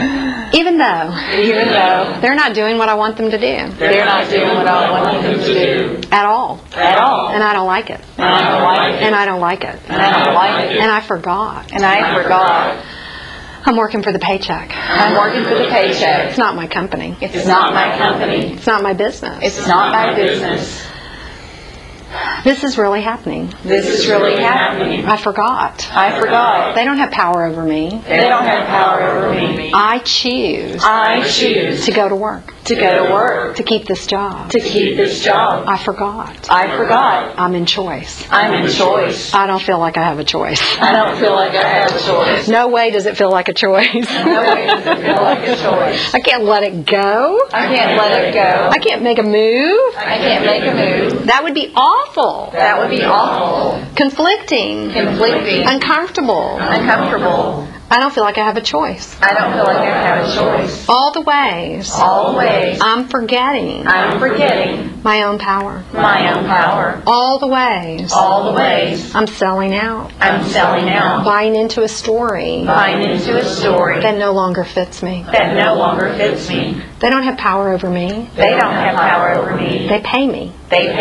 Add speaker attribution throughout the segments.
Speaker 1: Even though they're not doing what I want them to do.
Speaker 2: They're not doing what I want them to do.
Speaker 1: At all.
Speaker 2: At all.
Speaker 1: And I don't like it.
Speaker 2: And I don't like it.
Speaker 1: And I don't like it.
Speaker 2: And I don't like it.
Speaker 1: And I forgot.
Speaker 2: And I forgot.
Speaker 1: I'm working for the paycheck.
Speaker 2: I'm working for the paycheck.
Speaker 1: It's not my company.
Speaker 2: It's not my company.
Speaker 1: It's not my business.
Speaker 2: It's not my business.
Speaker 1: This is really happening.
Speaker 2: This is really happening.
Speaker 1: I forgot.
Speaker 2: I forgot.
Speaker 1: They don't have power over me.
Speaker 2: They don't have power over me.
Speaker 1: I choose
Speaker 2: to
Speaker 1: go to work.
Speaker 2: To go to work.
Speaker 1: To keep this job.
Speaker 2: To keep this job.
Speaker 1: I forgot.
Speaker 2: I forgot.
Speaker 1: I'm in choice.
Speaker 2: I'm in choice.
Speaker 1: I don't feel like I have a choice.
Speaker 2: I don't feel like I have a choice.
Speaker 1: No way does it feel like a choice.
Speaker 2: No way does it feel like a choice.
Speaker 1: I can't let it go.
Speaker 2: I can't let it go.
Speaker 1: I can't make a move.
Speaker 2: I can't make a move.
Speaker 1: That would be awful.
Speaker 2: That would be awful.
Speaker 1: Conflicting. Uncomfortable. I don't feel like I have a choice.
Speaker 2: I don't feel like I have a choice.
Speaker 1: All the ways. I'm forgetting. My own power. All the ways. I'm selling out. Buying into a story. That no longer fits me. They don't have power over me. They pay me.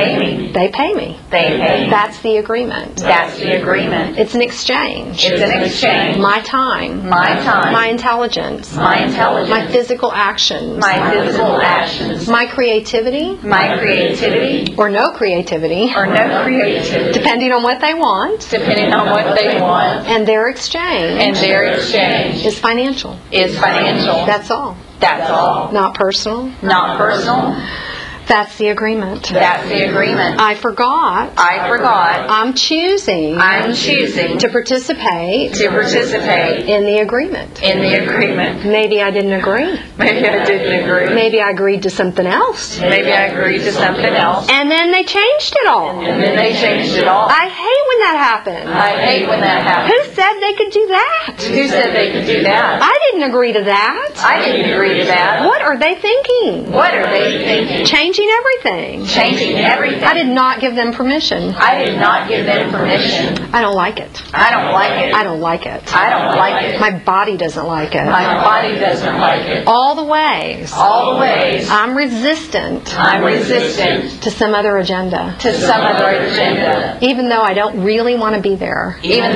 Speaker 1: That's the agreement. It's an exchange. My time. My intelligence. My physical actions. My creativity. Or no creativity. Depending on what they want. And their exchange. Is financial. That's all. Not personal. That's the agreement. I forgot. I'm choosing. To participate. In the agreement. Maybe I didn't agree. Maybe I agreed to something else. And then they changed it all. I hate when that happens. Who said they could do that? I didn't agree to that. What are they thinking? Changing everything. I did not give them permission. I don't like it. I don't like it. My body doesn't like it. All the ways. I'm resistant. To some other agenda. Even though I don't really want to be there.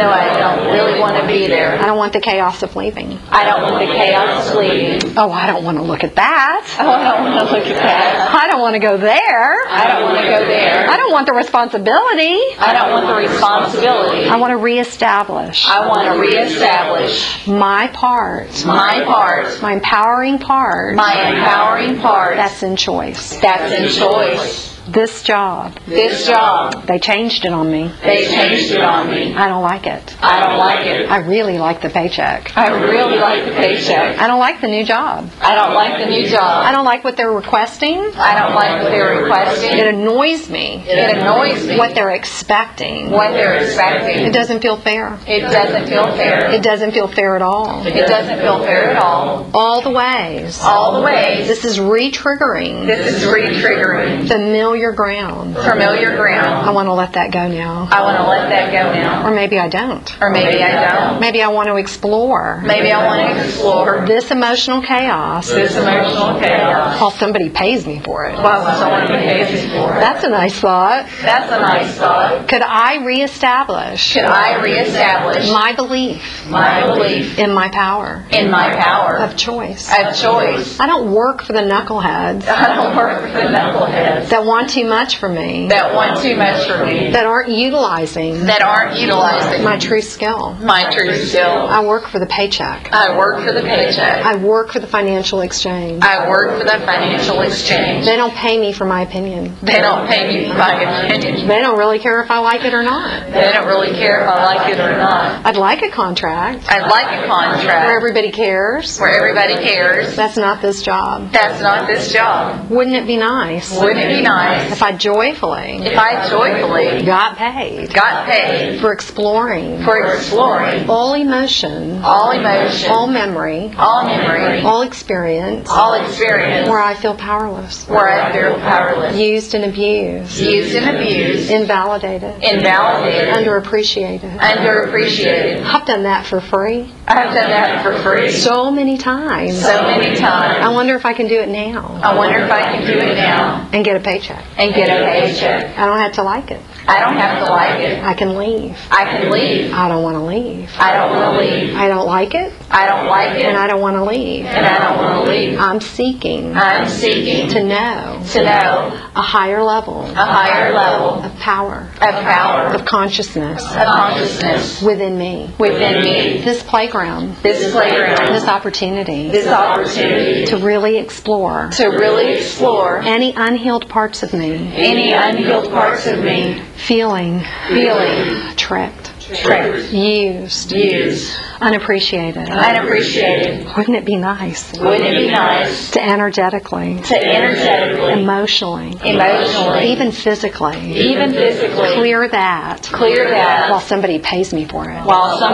Speaker 1: I don't want the chaos of leaving. Oh, I don't want to look at that. I don't want to go there. I don't want the responsibility. I want to reestablish. My part. My empowering part. That's in choice. This job. They changed it on me. I don't like it. I really like the paycheck. I don't like the new job. I don't like what they're requesting. It annoys me. What they're expecting. It doesn't feel fair. It doesn't feel fair at all. All the ways. This is re-triggering. Familiar ground. I want to let that go now. Or maybe I don't. Maybe I want to explore. This emotional chaos. While somebody pays me for it. That's a nice thought. Could I reestablish my belief in my power of choice? I don't work for the knuckleheads that want too much from me, that aren't utilizing my true skill. I work for the paycheck. I work for the financial exchange. They don't pay me for my opinion. They don't really care if I like it or not. I'd like a contract where everybody cares. That's not this job. Wouldn't it be nice
Speaker 2: nice.
Speaker 1: If I joyfully
Speaker 2: got paid
Speaker 1: for exploring all emotion, all memory, all experience, where I feel powerless, used and abused, invalidated, underappreciated. I've done that for free. So many times. I wonder if I can do it now. And get a paycheck. I don't have to like it. I can leave. I don't want to leave. I don't like it. And I don't want to leave. I'm seeking to know a higher level of power, of consciousness within me. This playground, this opportunity to really explore any unhealed parts of me, feeling tricked, used, unappreciated. Wouldn't it be nice to energetically, emotionally, even physically, clear that while somebody pays me for it?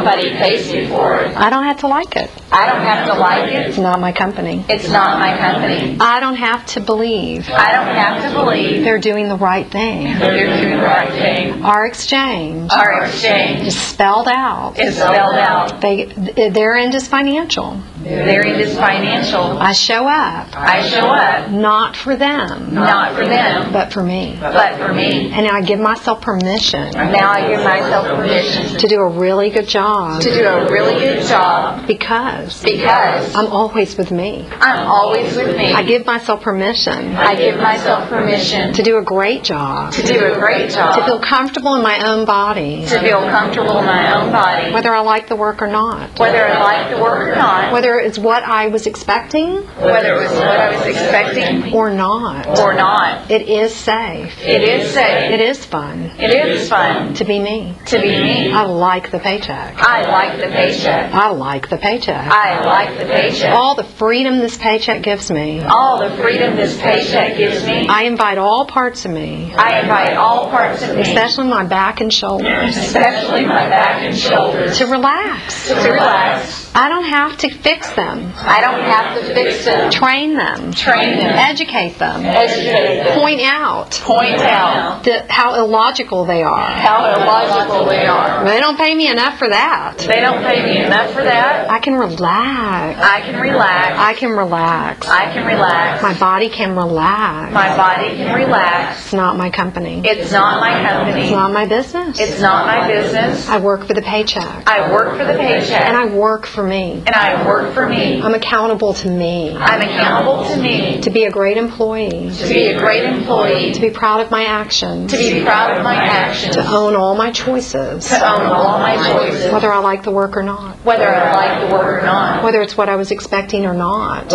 Speaker 1: I don't have to like it. It's not my company. I don't have to believe they're doing the right thing. Our exchange is spelled out. Their end is financial. I show up not for them, but for me. And I give myself permission to do a really good job because I'm always with me. I give myself permission to do a great job, to feel comfortable in my own body, whether I like the work or not, whether it's what I was expecting or not. It is safe. It is fun to be me. I like the paycheck. I like the paycheck. All the freedom this paycheck gives me. I invite all parts of me, especially my back and shoulders, to relax. I don't have to fix them. Train them. Educate them. Point out how illogical they are. They don't pay me enough for that. I can relax. My body can relax. It's not my company. It's not my business. I work for the paycheck. And I work for me. I'm accountable to me. To be a great employee. To be proud of my actions. To own all my choices. Whether I like the work or not. Whether it's what I was expecting or not.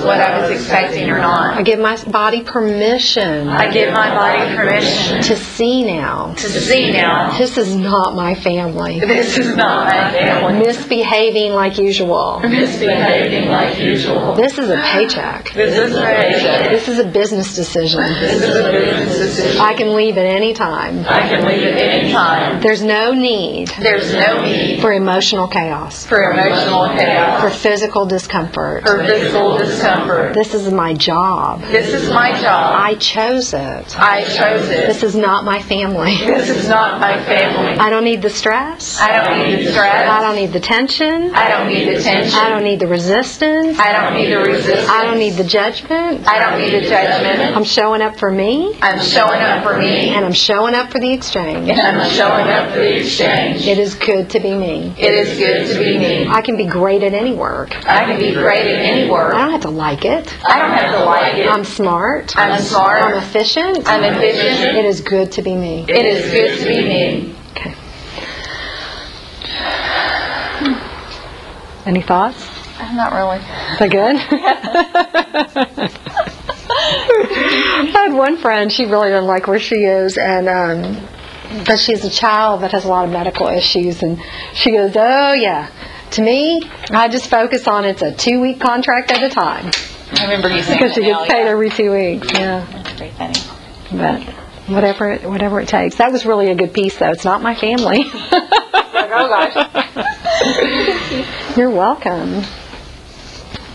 Speaker 1: I give my body permission to see now. This is not my family. Misbehaving like usual. This is a paycheck. This is a business decision. I can leave at any time. There's no need for emotional chaos. For physical discomfort. This is my job. I chose it. This is not my family. I don't need the stress. I don't need the tension. I don't need the resistance. I don't need the judgment. I'm showing up for me. And I'm showing up for the exchange. It is good to be me. I can be great at any work. I don't have to like it. I'm smart. I'm efficient. It is good to be me. Okay. Any thoughts?
Speaker 2: Not really.
Speaker 1: Is that good? I had one friend, she really doesn't like where she is, and but she's a child that has a lot of medical issues, and she goes, oh yeah, to me, I just focus on it's a 2-week contract at a time.
Speaker 2: I remember you saying
Speaker 1: because she
Speaker 2: that
Speaker 1: gets paid every 2 weeks. Yeah.
Speaker 2: That's pretty funny.
Speaker 1: But whatever it takes. That was really a good piece, though. It's not my family.
Speaker 2: Oh, gosh.
Speaker 1: You're welcome.